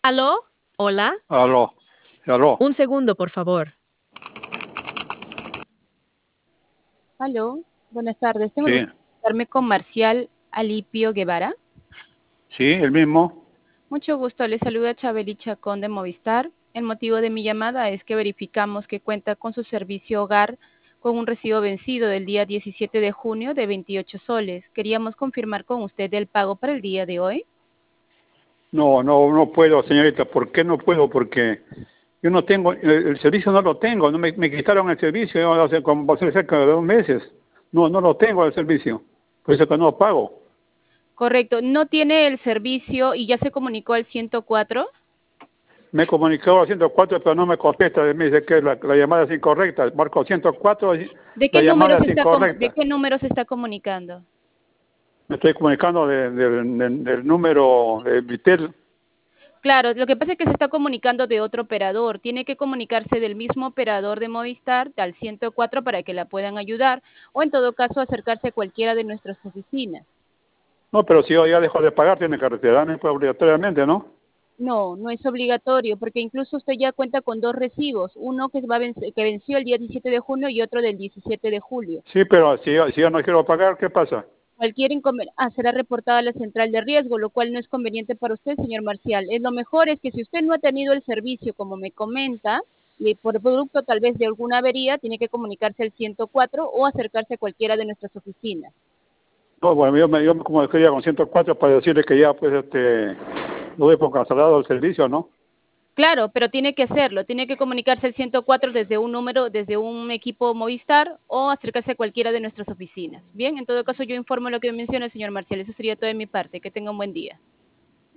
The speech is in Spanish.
¿Aló? Hola. Aló, aló. Un segundo, por favor. Aló, buenas tardes. Tengo el Sí, gusto de comunicarme con Marcial Alipio Guevara. sí, el mismo. Mucho gusto, le saluda Chabeli Chacón de Movistar. El motivo de mi llamada es que verificamos que cuenta con su servicio hogar con un recibo vencido del día 17 de junio de 28 soles. Queríamos confirmar con usted el pago para el día de hoy. No, no, no puedo, señorita. ¿Por qué no puedo? Porque yo no tengo, el servicio no lo tengo. No me quitaron el servicio hace como hace cerca de 2 meses. No, no lo tengo el servicio. Por eso que no pago. Correcto, no tiene el servicio y ya se comunicó al 104. Me he comunicado a 104, pero no me contesta. Me dice que la llamada es incorrecta. Marco 104 y ¿De qué la número llamada se es está, de incorrecta. qué número se está comunicando? Me estoy comunicando del número de Vitel. Claro, lo que pasa es que se está comunicando de otro operador. Tiene que comunicarse del mismo operador de Movistar al 104 para que la puedan ayudar o en todo caso acercarse a cualquiera de nuestras oficinas. No, pero si yo ya dejo de pagar, tiene que retirarme pues, obligatoriamente, ¿no? No, no es obligatorio porque incluso usted ya cuenta con dos recibos, uno que, que venció el día 17 de junio y otro del 17 de julio. Sí, pero si yo no quiero pagar, ¿qué pasa? Cualquier inconveniente será reportada a la central de riesgo, lo cual no es conveniente para usted, señor Marcial. Lo mejor es que si usted no ha tenido el servicio, como me comenta, y por producto tal vez de alguna avería, tiene que comunicarse al 104 o acercarse a cualquiera de nuestras oficinas. No, bueno, yo me comunicaría con 104 para decirle que ya, pues, lo doy por cancelado el servicio, ¿no? Claro, pero tiene que hacerlo, tiene que comunicarse al 104 desde un número, desde un equipo Movistar o acercarse a cualquiera de nuestras oficinas. Bien, en todo caso yo informo lo que menciona el señor Marcial, eso sería todo de mi parte, que tenga un buen día.